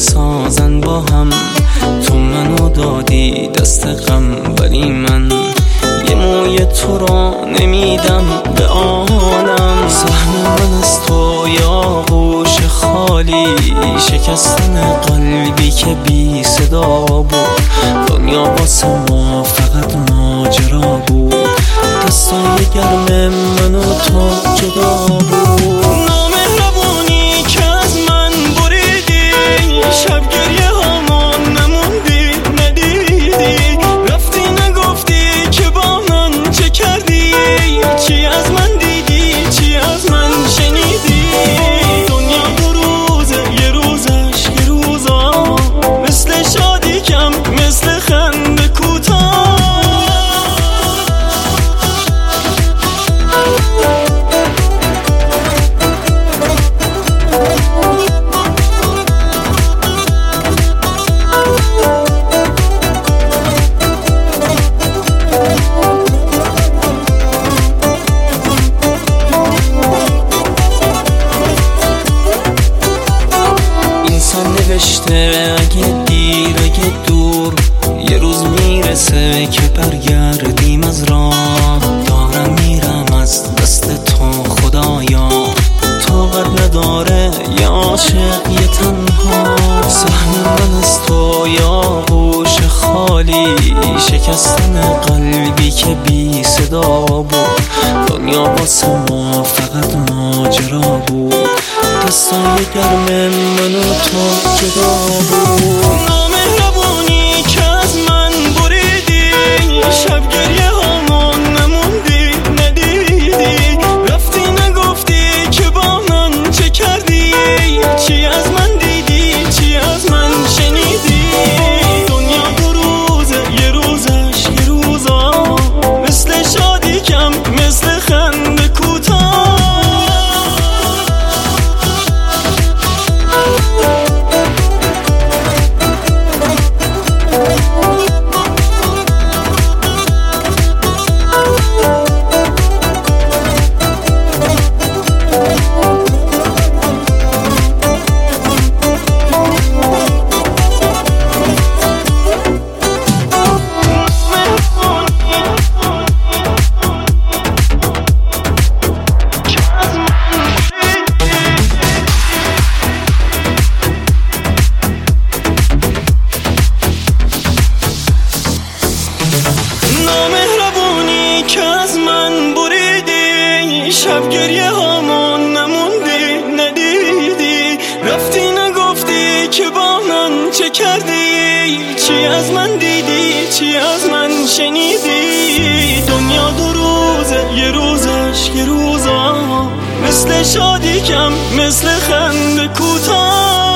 میسازن با هم. تو منو دادی دست غم، ولی من یه موی تو را نمیدم به عالم. سهم من از تو یا گوش خالی، شکستن قلبی که بی صدا بود. دنیا واسه ما فقط ماجرا بود، دستای گرم من و تو جدا بود. نامهربونی که از من بریدی، شب گریه هامون نموندی ندیدی. رفتی نگفتی که با من چه کردی، چی از من دیدی چی از من شنیدی. دنیا دو روزه، یه روزش یه روزا، مثل شادی کم مثل خنده کوتاه. نوشته اگه دیر اگه دور، یه روز میرسه که برگردیم از راه. دارم میرم از دست تو خدایا، طاقت نداره یه عاشق یه تنها. سهم من از تو یا گوش خالی، شکستن قلبی که بی صدا بود. دنیا واسه ما فقط ماجرا بود، دستای گرم من و تو جدا بود. نامهربونی که از من بریدی، شب گریه هامون نموندی ندیدی. رفتی نگفتی که با من چه کردی، چی از من دیدی چی از من شنیدی. دنیا دو روزه، یه روزش یه روزا، مثل شادی کم مثل خنده کوتاه. نامهربونی که از من بریدی، شب گریه هامون نموندی ندیدی. رفتی نگفتی که با من چه کردی، چی از من دیدی چی از من شنیدی. دنیا دو روزه، یه روزش یه روزا، مثل شادی کم مثل خنده کوتاه.